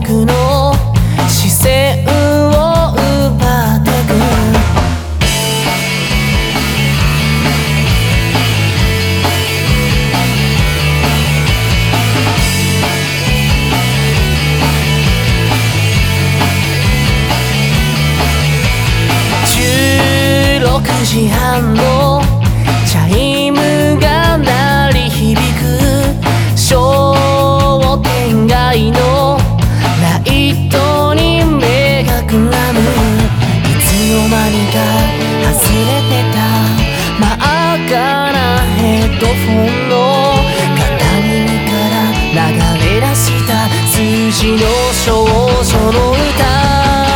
僕の視線を奪ってく。16時半のチャイムが鳴り響く商店街のライトに目がくらむ。いつの間にか外れてた真っ赤なヘッドフォンの片耳から流れ出した数字の少女の歌。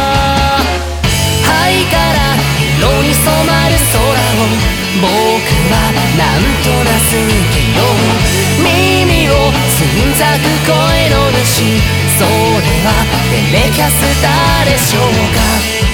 灰から色に染まる空を僕はなんとなすけど、耳をつんざく声の主、それはテレキャスターでしょうか。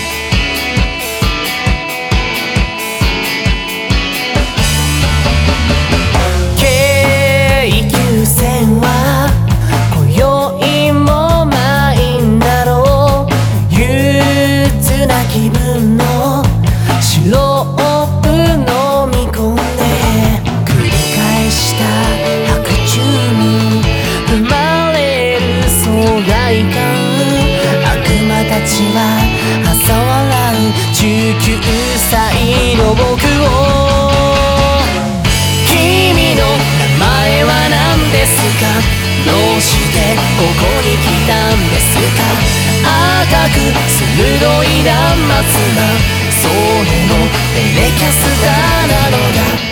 京急線は今宵も満員だろう。憂鬱な気分のシロップ飲み込んで繰り返した白昼に生まれる疎外感。悪魔たちは嘲笑う19歳の僕を。君の名前は何ですか？どうしてここに来たんですか？赤く鋭い断末魔、それもテレキャスターなのだ。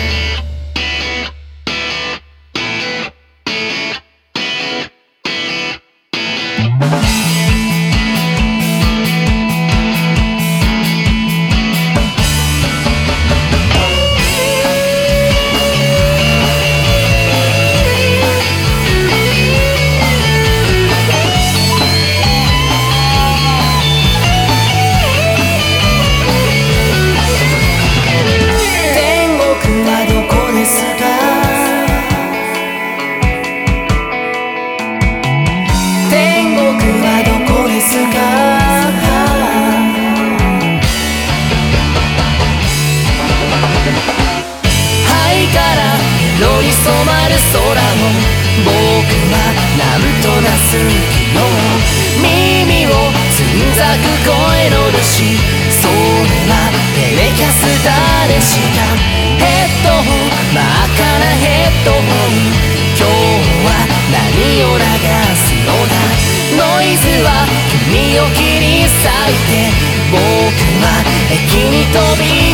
色に染まる空を僕はなんとなすけど、耳をつんざく声の主、それはテレキャスターでした。ヘッドホン、真っ赤なヘッドホン、今日は何を流すのだ。ノイズは君を切り裂いて僕は駅に飛び